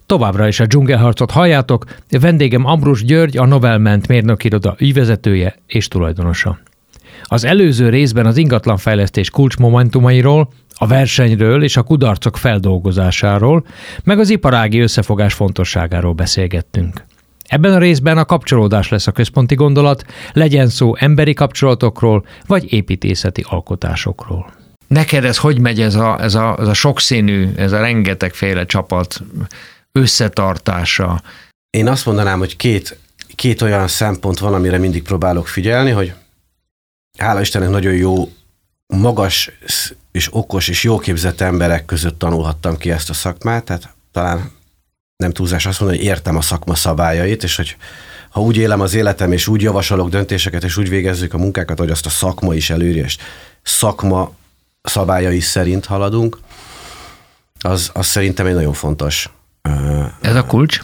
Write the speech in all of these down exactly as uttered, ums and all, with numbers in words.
Továbbra is a dzsungelharcot halljátok, vendégem Ambrus György, a Novelment mérnökiroda ügyvezetője és tulajdonosa. Az előző részben az ingatlanfejlesztés kulcsmomentumairól, a versenyről és a kudarcok feldolgozásáról, meg az iparági összefogás fontosságáról beszélgettünk. Ebben a részben a kapcsolódás lesz a központi gondolat, legyen szó emberi kapcsolatokról vagy építészeti alkotásokról. Neked ez hogy megy ez a, ez a, ez a sokszínű, ez a rengetegféle csapat összetartása? Én azt mondanám, hogy két, két olyan szempont van, amire mindig próbálok figyelni, hogy hála Istennek nagyon jó, magas és okos és jó képzett emberek között tanulhattam ki ezt a szakmát, tehát talán nem túlzás azt mondani, hogy értem a szakma szabályait, és hogy ha úgy élem az életem, és úgy javasolok döntéseket, és úgy végezzük a munkákat, hogy azt a szakma is előírja, és szakma szabályai szerint haladunk, az, az szerintem egy nagyon fontos. Ez a kulcs?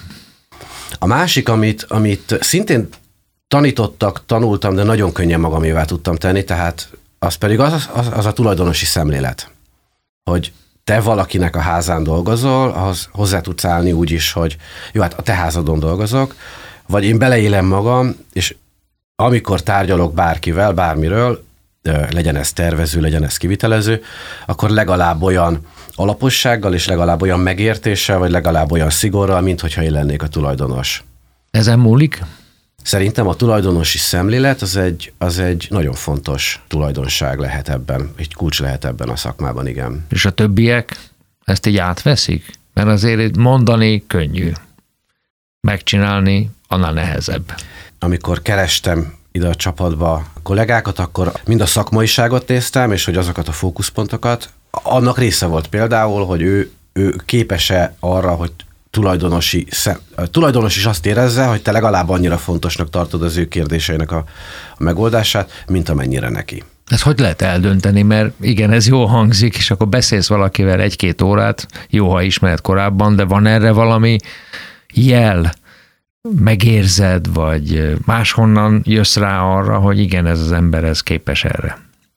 A másik, amit, amit szintén tanítottak, tanultam, de nagyon könnyen magamévá tudtam tenni, tehát az pedig az, az, az a tulajdonosi szemlélet, hogy te valakinek a házán dolgozol, ahhoz hozzá tudsz állni úgy is, hogy jó, hát a te házadon dolgozok, vagy én beleélem magam, és amikor tárgyalok bárkivel, bármiről, legyen ez tervező, legyen ez kivitelező, akkor legalább olyan alapossággal, és legalább olyan megértéssel, vagy legalább olyan szigorral, mint hogyha én lennék a tulajdonos. Ezen múlik? Szerintem a tulajdonosi szemlélet az egy, az egy nagyon fontos tulajdonság lehet ebben, egy kulcs lehet ebben a szakmában, igen. És a többiek ezt így átveszik? Mert azért mondani könnyű, megcsinálni annál nehezebb. Amikor kerestem ide a csapatba a kollégákat, akkor mind a szakmaiságot néztem, és hogy azokat a fókuszpontokat. Annak része volt például, hogy ő, ő képes-e arra, hogy tulajdonosi, szem, a tulajdonos is azt érezze, hogy te legalább annyira fontosnak tartod az ő kérdéseinek a, a megoldását, mint amennyire neki. Ezt hogy lehet eldönteni, mert igen, ez jól hangzik, és akkor beszélsz valakivel egy-két órát, jó, ha ismered korábban, de van erre valami jel, megérzed, vagy máshonnan jössz rá arra, hogy igen, ez az ember ez képes erre?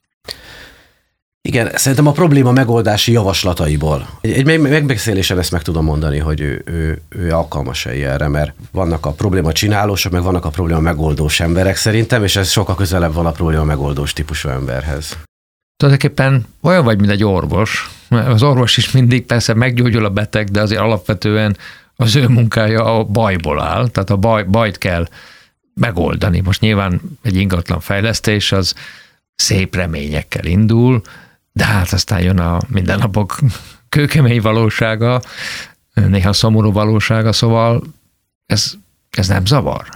Igen, szerintem a probléma megoldási javaslataiból. Egy, egy megbeszélésen ezt meg tudom mondani, hogy ő, ő, ő alkalmas erre, mert vannak a probléma csinálósok, meg vannak a probléma megoldós emberek szerintem, és ez sokkal közelebb van a probléma megoldós típusú emberhez. Tulajdonképpen olyan vagy, mint egy orvos. Az orvos is mindig persze meggyógyul a beteg, de azért alapvetően az ő munkája a bajból áll, tehát a baj, bajt kell megoldani. Most nyilván egy ingatlan fejlesztés az szép reményekkel indul, de hát aztán jön a mindennapok kőkemény valósága, néha szomorú valósága, szóval ez, ez nem zavar.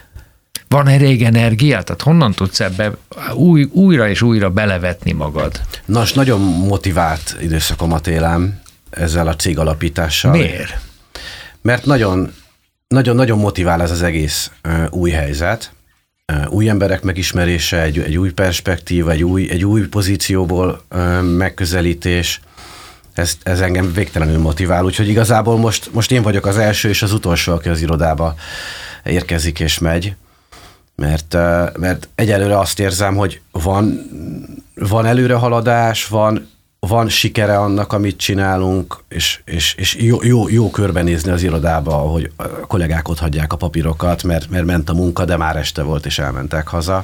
Van elég energiát? Tehát honnan tudsz ebbe új, újra és újra belevetni magad? Nos, nagyon motivált időszakomat élem ezzel a cégalapítással. Miért? Mert nagyon, nagyon, nagyon motivál ez az egész uh, új helyzet, uh, új emberek megismerése, egy, egy új perspektíva, egy új, egy új pozícióból uh, megközelítés, ez, ez engem végtelenül motivál, úgyhogy igazából most, most én vagyok az első és az utolsó, aki az irodába érkezik és megy, mert, uh, mert egyelőre azt érzem, hogy van, van előrehaladás, van van sikere annak, amit csinálunk, és, és, és jó, jó, jó körbenézni az irodába, ahogy a kollégák ott hagyják a papírokat, mert, mert ment a munka, de már este volt, és elmentek haza.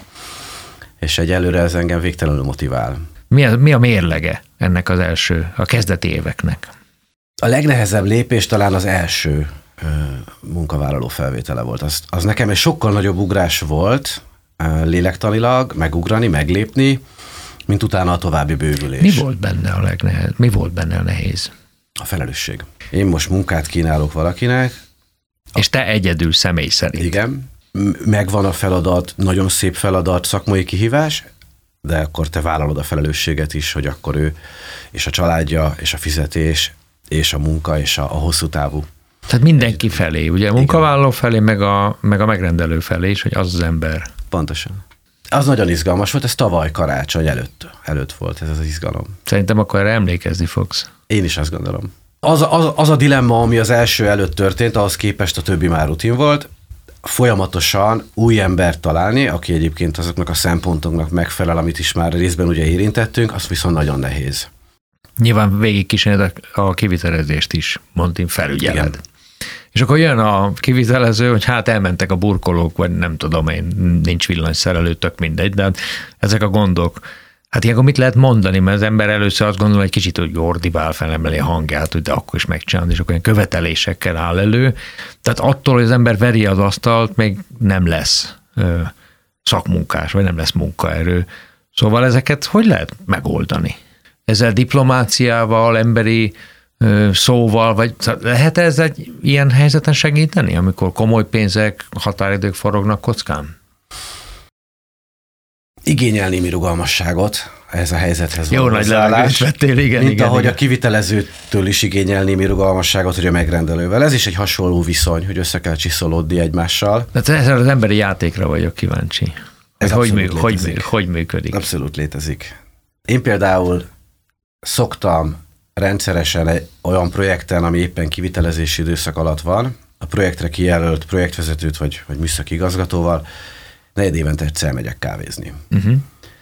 És egyelőre ez engem végtelenül motivál. Mi a, mi a mérlege ennek az első, a kezdeti éveknek? A legnehezebb lépés talán az első ö, munkavállaló felvétele volt. Az, az nekem egy sokkal nagyobb ugrás volt, ö, lélektanilag, megugrani, meglépni, mint utána a további bővülés. Mi volt benne a legnehez? Mi volt benne a nehéz? A felelősség. Én most munkát kínálok valakinek. És te egyedül személy szerint. Igen. Megvan a feladat, nagyon szép feladat, szakmai kihívás, de akkor te vállalod a felelősséget is, hogy akkor ő, és a családja, és a fizetés, és a munka, és a, a hosszú távú. Tehát mindenki felé, ugye a munkavállaló felé, meg a, meg a megrendelő felé is, hogy az az ember. Pontosan. Az nagyon izgalmas volt, ez tavaly karácsony előtt, előtt volt ez az izgalom. Szerintem akkor erre emlékezni fogsz. Én is azt gondolom. Az, az, az a dilemma, ami az első előtt történt, ahhoz képest a többi már rutin volt, folyamatosan új embert találni, aki egyébként azoknak a szempontoknak megfelel, amit is már részben ugye érintettünk, az viszont nagyon nehéz. Nyilván végig kísérled a kivitelezést is, mondtam, felügyeled. És akkor jön a kivitelező, hogy hát elmentek a burkolók, vagy nem tudom én, nincs villanyszerelő, tök mindegy, de ezek a gondok. Hát ilyenkor mit lehet mondani, mert az ember először azt gondol, hogy kicsit, hogy ordibál, felemeli a hangját, hogy de akkor is megcsinálni, és akkor olyan követelésekkel áll elő. Tehát attól, hogy az ember veri az asztalt, még nem lesz ö, szakmunkás, vagy nem lesz munkaerő. Szóval ezeket hogy lehet megoldani? Ezzel diplomáciával, emberi ö, szóval, vagy lehet ez egy ilyen helyzeten segíteni, amikor komoly pénzek, határidők forognak kockán? Igényel némi rugalmasságot ez a helyzethez. Jó nagy levegőt vettél, igen. Mint igen, ahogy igen. a kivitelezőtől is igényel némi rugalmasságot, hogy a megrendelővel. Ez is egy hasonló viszony, hogy össze kell csiszolódni egymással. Tehát ezzel az emberi játékra vagyok kíváncsi. Ez hogy, mű, hogy, hogy működik? Abszolút létezik. Én például szoktam rendszeresen egy olyan projekten, ami éppen kivitelezési időszak alatt van, a projektre kijelölt projektvezetőt vagy, vagy műszaki igazgatóval negyed évente egyszer megyek kávézni. Uh-huh.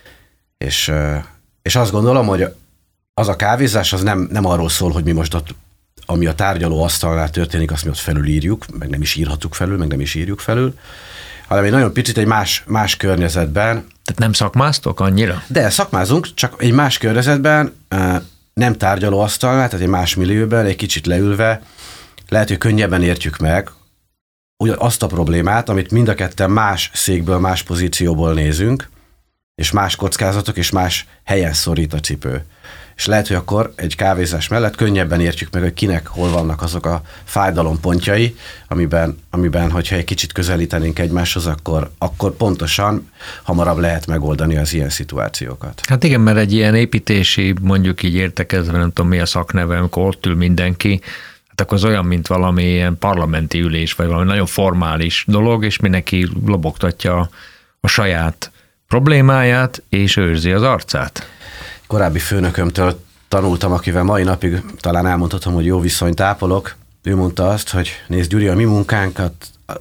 És, és azt gondolom, hogy az a kávézás az nem, nem arról szól, hogy mi most ott, ami a tárgyaló asztalnál történik, azt mi ott felülírjuk, meg nem is írhatjuk felül, meg nem is írjuk felül, hanem egy nagyon picit egy más, más környezetben. Tehát nem szakmáztok annyira? De szakmázunk, csak egy más környezetben, nem tárgyaló asztalnál, tehát egy más millióben, egy kicsit leülve, lehet, hogy könnyebben értjük meg ugyan azt a problémát, amit mind a ketten más székből, más pozícióból nézünk, és más kockázatok, és más helyen szorít a cipő. És lehet, hogy akkor egy kávézás mellett könnyebben értjük meg, hogy kinek hol vannak azok a fájdalompontjai, amiben, amiben hogyha egy kicsit közelítenénk egymáshoz, akkor, akkor pontosan hamarabb lehet megoldani az ilyen szituációkat. Hát igen, mert egy ilyen építési, mondjuk így értekezve, nem tudom mi a szakneve, amikor ott ül mindenki, hát akkor az olyan, mint valami ilyen parlamenti ülés, vagy valami nagyon formális dolog, és mindenki lobogtatja a saját problémáját, és őrzi az arcát. Korábbi főnökömtől tanultam, akivel mai napig talán elmondhatom, hogy jó viszonyt ápolok. Ő mondta azt, hogy nézd Gyuri, a mi munkánkat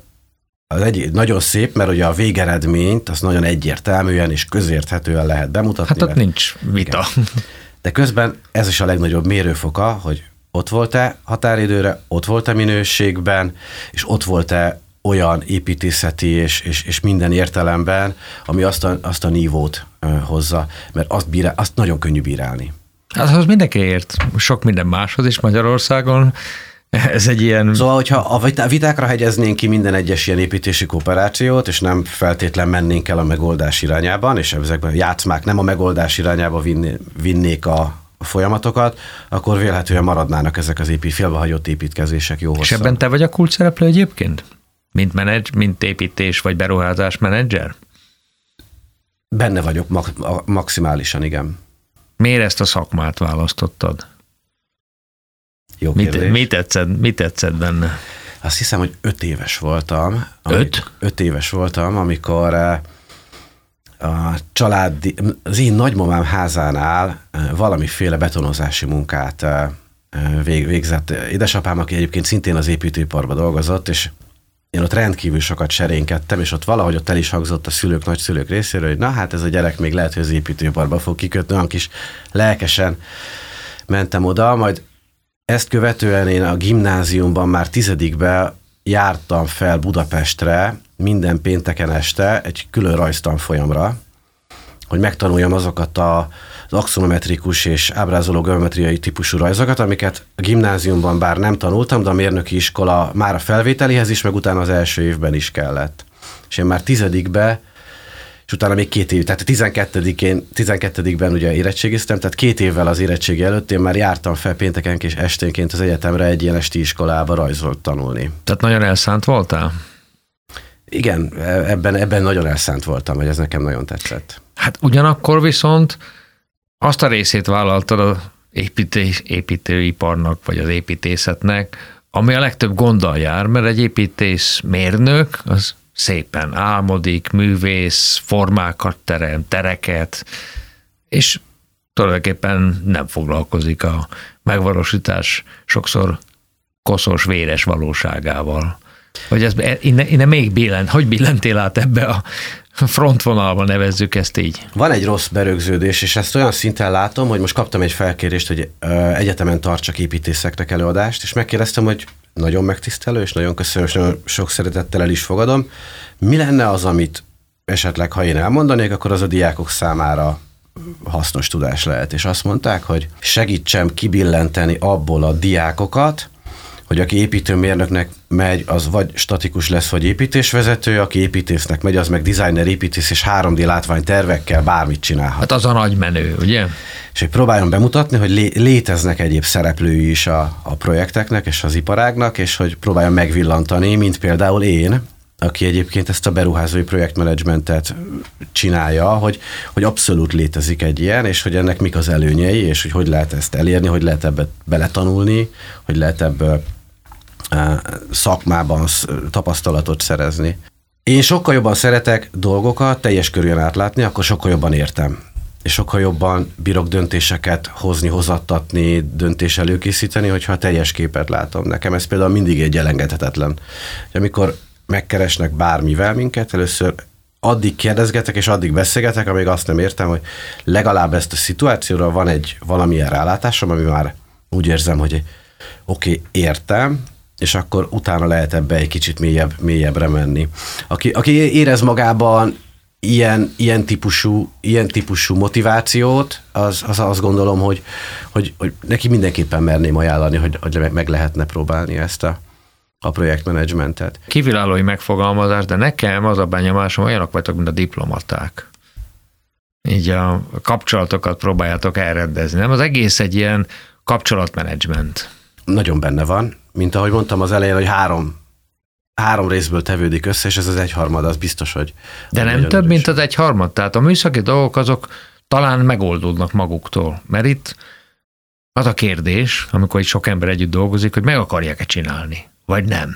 az egy, nagyon szép, mert ugye a végeredményt azt nagyon egyértelműen és közérthetően lehet bemutatni. Hát ott mert, nincs vita. Igen. De közben ez is a legnagyobb mérőfoka, hogy ott volt-e határidőre, ott volt-e minőségben, és ott volt-e olyan építészeti és, és, és minden értelemben, ami azt a, azt a nívót uh, hozza, mert azt, bírál, azt nagyon könnyű bírálni. Hát az mindenki ért, sok minden máshoz is Magyarországon. Ez egy ilyen... Szóval, hogyha a vitákra hegyeznénk ki minden egyes ilyen építési kooperációt, és nem feltétlen mennénk el a megoldás irányában, és ezekben játszmák nem a megoldás irányába vinné, vinnék a folyamatokat, akkor vélhetően maradnának ezek az épít, félbehagyott építkezések jó hosszan. És ebben te vagy a kulcsszereplő egyébként? Mint menedzs, mint építés vagy beruházás menedzser? Benne vagyok mak- maximálisan, igen. Miért ezt a szakmát választottad? Jó mit, mit, tetszett, mit tetszett benne? Azt hiszem, hogy öt éves voltam. Öt? Öt éves voltam, amikor a családi, az én nagymamám házánál valamiféle betonozási munkát végzett. Édesapám, aki egyébként szintén az építőiparban dolgozott, és én ott rendkívül sokat serénkedtem, és ott valahogy ott el is hangzott a szülők, nagyszülők részéről, hogy na hát ez a gyerek még lehet, hogy az építőiparba fog kikötni, olyan kis lelkesen mentem oda, majd ezt követően én a gimnáziumban már tizedikben jártam fel Budapestre minden pénteken este egy külön rajztanfolyamra, hogy megtanuljam azokat a az axonometrikus és ábrázoló geometriai típusú rajzokat, amiket a gimnáziumban bár nem tanultam, de a mérnöki iskola már a felvételihez is, meg utána az első évben is kellett. És én már tizedikbe, és utána még két év, tehát a tizenkettedikén, tizenkettedikben ugye érettségiztem, tehát két évvel az érettségi előtt én már jártam fel péntekenként és esténként az egyetemre egy ilyen esti iskolába rajzolt tanulni. Tehát nagyon elszánt voltál? Igen, ebben, ebben nagyon elszánt voltam, hogy ez nekem nagyon tetszett. Hát ugyanakkor viszont azt a részét vállaltad az építés, építőiparnak, vagy az építészetnek, ami a legtöbb gonddal jár, mert egy építész mérnök, az szépen álmodik, művész, formákat terem, tereket, és tulajdonképpen nem foglalkozik a megvalósítás sokszor koszos, véres valóságával. Hogy ez innen, innen még billent, hogy billentél át ebbe a frontvonalba, nevezzük ezt így? Van egy rossz berögződés, és ezt olyan szinten látom, hogy most kaptam egy felkérést, hogy egyetemen tartsak építészeknek előadást, és megkérdeztem, hogy nagyon megtisztelő, és nagyon köszönöm, és nagyon sok szeretettel el is fogadom. Mi lenne az, amit esetleg, ha én elmondanék, akkor az a diákok számára hasznos tudás lehet. És azt mondták, hogy segítsem kibillenteni abból a diákokat, hogy aki építőmérnöknek megy, az vagy statikus lesz, vagy építésvezető, aki építésznek megy, az meg designer, építész és három dé látványtervekkel bármit csinálhat. Hát az a nagy menő, ugye? És hogy próbáljon bemutatni, hogy lé- léteznek egyéb szereplői is a, a projekteknek és az iparágnak, és hogy próbáljon megvillantani, mint például én, aki egyébként ezt a beruházói projektmenedzsmentet csinálja, hogy, hogy abszolút létezik egy ilyen, és hogy ennek mik az előnyei, és hogy hogy lehet ezt elérni, hogy lehet ebbe beletanulni, hogy lehet ebből szakmában tapasztalatot szerezni. Én sokkal jobban szeretek dolgokat teljes körűen átlátni, akkor sokkal jobban értem. És sokkal jobban bírok döntéseket hozni, hozattatni, döntés előkészíteni, hogyha teljes képet látom. Nekem ez például mindig egy elengedhetetlen. Amikor megkeresnek bármivel minket, először addig kérdezgetek, és addig beszélgetek, amíg azt nem értem, hogy legalább ezt a szituációra van egy valamilyen rálátásom, ami már úgy érzem, hogy oké, okay, értem, és akkor utána lehet ebbe egy kicsit mélyebb, mélyebbre menni. Aki, aki érez magában ilyen, ilyen, típusú, ilyen típusú motivációt, az, az azt gondolom, hogy, hogy, hogy neki mindenképpen merném ajánlani, hogy, hogy meg lehetne próbálni ezt a, a projektmenedzsmentet. Kívülállói megfogalmazás, de nekem az a benyomásom, olyanok vagytok, mint a diplomaták. Így a kapcsolatokat próbáljátok elrendezni. Nem? Az egész egy ilyen kapcsolatmenedzsment. Nagyon benne van. Mint ahogy mondtam az elején, hogy három, három részből tevődik össze, és ez az egyharmad, az biztos, hogy... De nem több, mint az egyharmad? Tehát a műszaki dolgok azok talán megoldódnak maguktól. Mert itt az a kérdés, amikor itt sok ember együtt dolgozik, hogy meg akarják-e csinálni, vagy nem.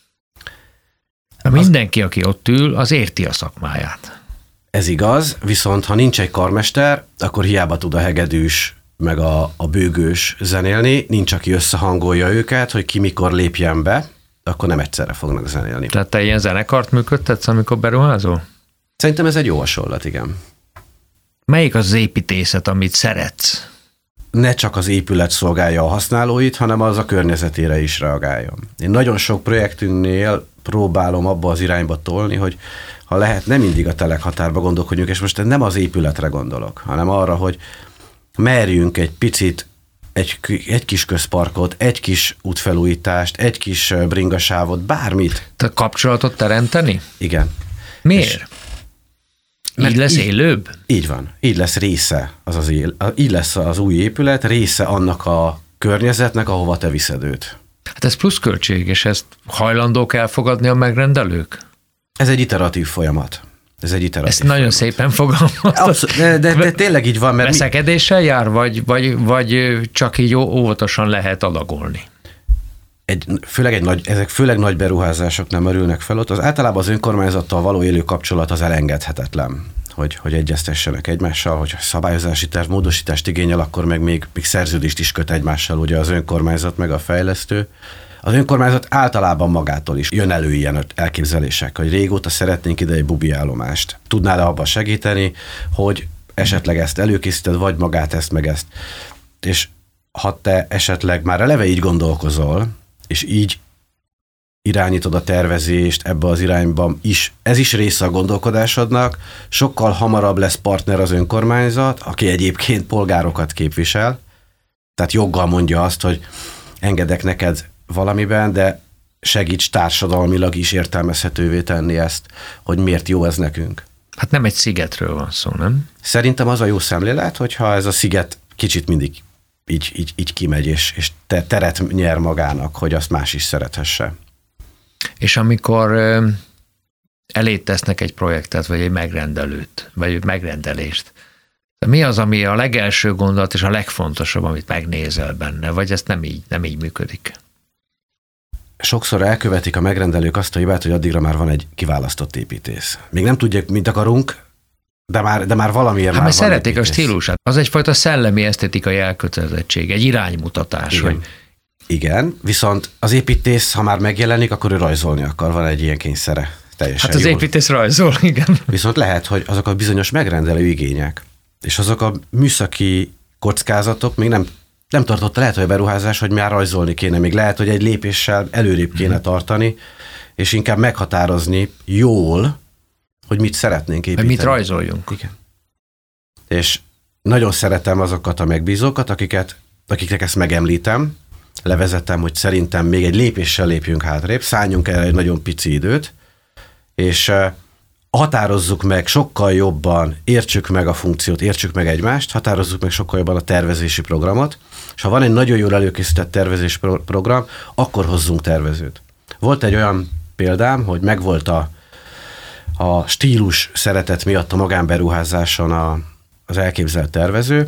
Az... Mindenki, aki ott ül, az érti a szakmáját. Ez igaz, viszont ha nincs egy karmester, akkor hiába tud a hegedűs meg a, a bőgős zenélni, nincs, aki összehangolja őket, hogy ki mikor lépjen be, akkor nem egyszerre fognak zenélni. Tehát te ilyen zenekart működtetsz, amikor beruházol? Szerintem ez egy jó hasonlat, igen. Melyik az építészet, amit szeretsz? Ne csak az épület szolgálja a használóit, hanem az a környezetére is reagáljon. Én nagyon sok projektünknél próbálom abba az irányba tolni, hogy ha lehet, nem mindig a telekhatárba gondolkodjunk, és most nem az épületre gondolok, hanem arra, hogy merjünk egy picit, egy, egy kis közparkot, egy kis útfelújítást, egy kis bringasávot, bármit. Te kapcsolatot teremteni? Igen. Miért? És így így lesz élőbb? Így van. Így lesz része az az él, így lesz az új épület, része annak a környezetnek, ahova te viszed őt. Hát ez pluszköltség, és ezt hajlandók elfogadni a megrendelők? Ez egy iteratív folyamat. Ez egy iteratív Ezt nagyon folyamat. Szépen fogalmaztad. De, de, de tényleg így van. Mert veszekedéssel mi... jár, vagy, vagy, vagy csak így óvatosan lehet adagolni? Egy, főleg egy nagy, ezek főleg nagy beruházások nem merülnek fel ott. Az általában az önkormányzattal való élő kapcsolat az elengedhetetlen, hogy, hogy egyeztessenek egymással, hogyha szabályozási terv módosítást igényel, akkor meg még, még szerződést is köt egymással, ugye az önkormányzat meg a fejlesztő. Az önkormányzat általában magától is jön elő ilyen elképzelések, hogy régóta szeretnénk ide egy bubi állomást. Tudnál-e abban segíteni, hogy esetleg ezt előkészíted, vagy magát ezt meg ezt. És ha te esetleg már eleve így gondolkozol, és így irányítod a tervezést ebbe az irányba is, ez is része a gondolkodásodnak, sokkal hamarabb lesz partner az önkormányzat, aki egyébként polgárokat képvisel, tehát joggal mondja azt, hogy engedek neked valamiben, de segíts társadalmilag is értelmezhetővé tenni ezt, hogy miért jó ez nekünk. Hát nem egy szigetről van szó, nem? Szerintem az a jó szemlélet, hogyha ez a sziget kicsit mindig így, így, így kimegy, és, és te, teret nyer magának, hogy azt más is szerethesse. És amikor elé tesznek egy projektet, vagy egy megrendelőt, vagy egy megrendelést, mi az, ami a legelső gondolat és a legfontosabb, amit megnézel benne, vagy ez nem így, nem így működik? Sokszor elkövetik a megrendelők azt a hibát, hogy addigra már van egy kiválasztott építész. Még nem tudják, mint akarunk, de már, de már valamiért hát már van szeretik építész. A stílusát. Az egyfajta szellemi esztetikai elkötelezettség, egy iránymutatás. Igen. Hogy... Igen, viszont az építész, ha már megjelenik, akkor ő rajzolni akar, van egy ilyen kényszere. Teljesen hát az jól. építész rajzol, igen. Viszont lehet, hogy azok a bizonyos megrendelő igények, és azok a műszaki kockázatok még nem nem tartotta, lehet, hogy a beruházás, hogy már rajzolni kéne, még lehet, hogy egy lépéssel előrébb kéne tartani, és inkább meghatározni jól, hogy mit szeretnénk építeni. Mit rajzoljunk. Igen. És nagyon szeretem azokat a megbízókat, akiket, akiknek ezt megemlítem, levezetem, hogy szerintem még egy lépéssel lépjünk hátrébb, szálljunk erre egy nagyon pici időt, és határozzuk meg sokkal jobban, értsük meg a funkciót, értsük meg egymást, határozzuk meg sokkal jobban a tervezési programot, és ha van egy nagyon jól előkészített tervezési program, akkor hozzunk tervezőt. Volt egy olyan példám, hogy megvolt a, a stílus szeretet miatt a magánberuházáson a, az elképzelt tervező,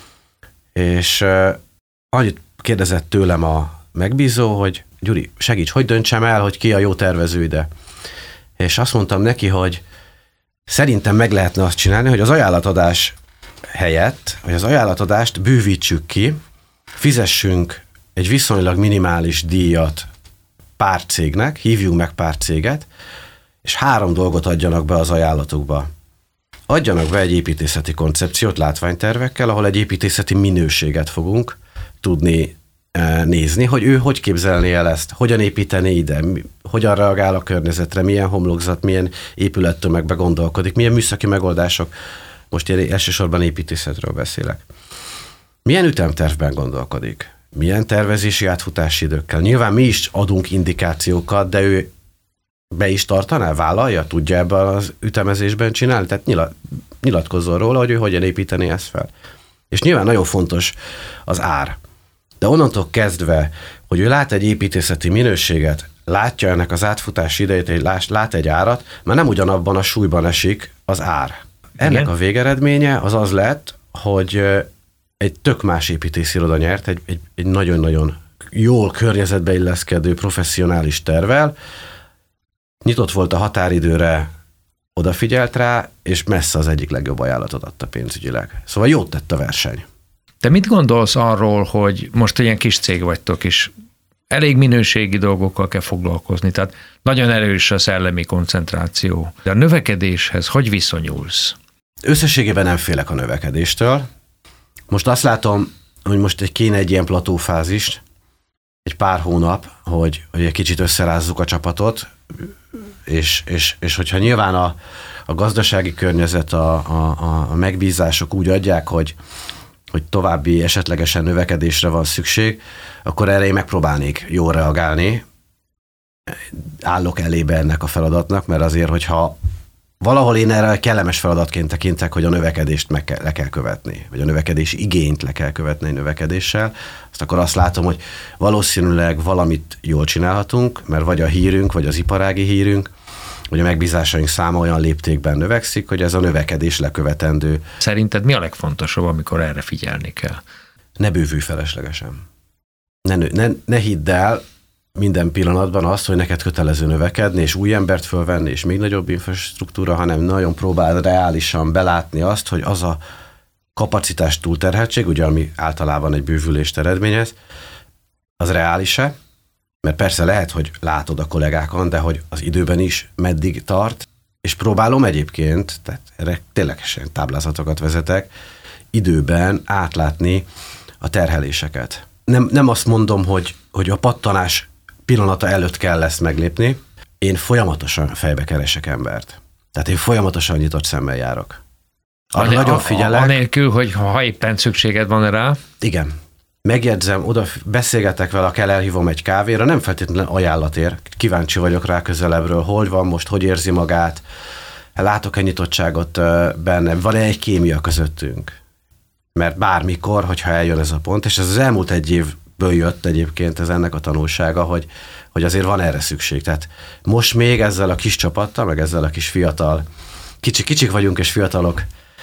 és uh, annyit kérdezett tőlem a megbízó, hogy Gyuri, segíts, hogy döntsem el, hogy ki a jó tervező ide. És azt mondtam neki, hogy szerintem meg lehetne azt csinálni, hogy az ajánlatadás helyett, hogy az ajánlatadást bővítsük ki, fizessünk egy viszonylag minimális díjat pár cégnek, hívjunk meg pár céget, és három dolgot adjanak be az ajánlatukba. Adjanak be egy építészeti koncepciót látványtervekkel, ahol egy építészeti minőséget fogunk tudni nézni, hogy ő hogy képzelné el ezt, hogyan építeni ide, hogyan reagál a környezetre, milyen homlokzat, milyen épülettömegbe gondolkodik, milyen műszaki megoldások, most én elsősorban építészetről beszélek. Milyen ütemtervben gondolkodik, milyen tervezési átfutási időkkel. Nyilván mi is adunk indikációkat, de ő be is tartaná, vállalja, tudja ebben az ütemezésben csinálni, tehát nyilat, nyilatkozzon róla, hogy ő hogyan építeni ezt fel. És nyilván nagyon fontos az ár. De onnantól kezdve, hogy ő lát egy építészeti minőséget, látja ennek az átfutási idejét, lát egy árat, már nem ugyanabban a súlyban esik az ár. Ennek Igen. a végeredménye az az lett, hogy egy tök más építésziroda nyert, egy, egy, egy nagyon-nagyon jól környezetbe illeszkedő professzionális tervvel, nyitott volt a határidőre, odafigyelt rá, és messze az egyik legjobb ajánlatot adta pénzügyileg. Szóval jót tett a verseny. Te mit gondolsz arról, hogy most ilyen kis cég vagytok is, elég minőségi dolgokkal kell foglalkozni, tehát nagyon erős a szellemi koncentráció. De a növekedéshez hogy viszonyulsz? Összességében nem félek a növekedéstől. Most azt látom, hogy most egy kéne egy ilyen platófázist, egy pár hónap, hogy, hogy egy kicsit összerázzuk a csapatot, és, és, és hogyha nyilván a, a gazdasági környezet, a, a, a megbízások úgy adják, hogy hogy további esetlegesen növekedésre van szükség, akkor erre én megpróbálnék jól reagálni. Állok elébe ennek a feladatnak, mert azért, hogyha valahol én erre kellemes feladatként tekintek, hogy a növekedést meg kell, le kell követni, vagy a növekedési igényt le kell követni egy növekedéssel, azt akkor azt látom, hogy valószínűleg valamit jól csinálhatunk, mert vagy a hírünk, vagy az iparági hírünk, hogy a megbízásaink száma olyan léptékben növekszik, hogy ez a növekedés lekövetendő. Szerinted mi a legfontosabb, amikor erre figyelni kell? Ne bővülj feleslegesen. Ne, ne, ne hidd el minden pillanatban azt, hogy neked kötelező növekedni, és új embert fölvenni, és még nagyobb infrastruktúra, hanem nagyon próbáld reálisan belátni azt, hogy az a kapacitás túlterheltség, ugye ami általában egy bővülést eredményez, az reális-e? Mert persze lehet, hogy látod a kollégákon, de hogy az időben is meddig tart, és próbálom egyébként, tehát erre ténylegesen táblázatokat vezetek, időben átlátni a terheléseket. Nem, nem azt mondom, hogy, hogy a pattanás pillanata előtt kell ezt meglépni, én folyamatosan fejbe keresek embert. Tehát én folyamatosan nyitott szemmel járok. Arra a, nagyon a, figyelek. Anélkül, hogy ha éppen szükséged van rá. Igen. Megjegyzem, oda beszélgetek vele, kell elhívom egy kávéra, nem feltétlenül ajánlatért. Kíváncsi vagyok rá közelebbről, hol van most, hogy érzi magát, látok-e nyitottságot benne, van-e egy kémia közöttünk. Mert bármikor, hogyha eljön ez a pont, és ez az elmúlt egy évből jött egyébként, ez ennek a tanulsága, hogy, hogy azért van erre szükség. Tehát most még ezzel a kis csapattal, meg ezzel a kis fiatal, kicsik, kicsik vagyunk és fiatalok,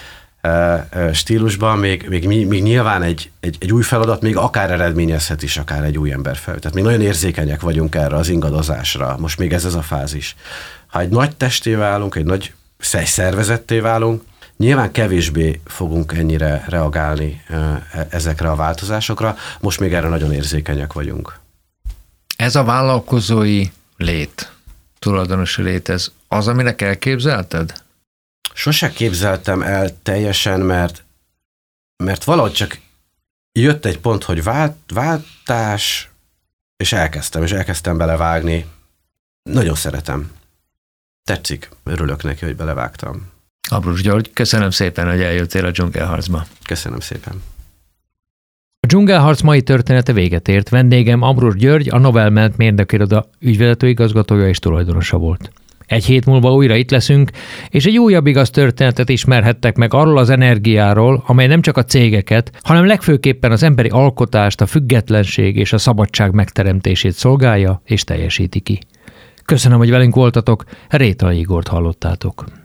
stílusban, még, még, még nyilván egy, egy, egy új feladat még akár eredményezhet is, akár egy új ember fel. Tehát még nagyon érzékenyek vagyunk erre az ingadozásra. Most még ez ez a fázis. Ha egy nagy testé válunk, egy nagy szervezetté válunk, nyilván kevésbé fogunk ennyire reagálni ezekre a változásokra. Most még erre nagyon érzékenyek vagyunk. Ez a vállalkozói lét, tulajdonosi lét, ez az, aminek elképzelted? Sose képzeltem el teljesen, mert, mert valahogy csak jött egy pont, hogy vált, váltás, és elkezdtem, és elkezdtem belevágni. Nagyon szeretem. Tetszik, örülök neki, hogy belevágtam. Ambrus György, köszönöm szépen, hogy eljöttél a Dzsungelharcba. Köszönöm szépen. A Dzsungelharc mai története véget ért. Vendégem Ambrus György, a Novelment mérnökiroda ügyvezető igazgatója és tulajdonosa volt. Egy hét múlva újra itt leszünk, és egy újabb igaz történetet ismerhettek meg arról az energiáról, amely nem csak a cégeket, hanem legfőképpen az emberi alkotást, a függetlenség és a szabadság megteremtését szolgálja és teljesíti ki. Köszönöm, hogy velünk voltatok, Rétai Igort hallottátok.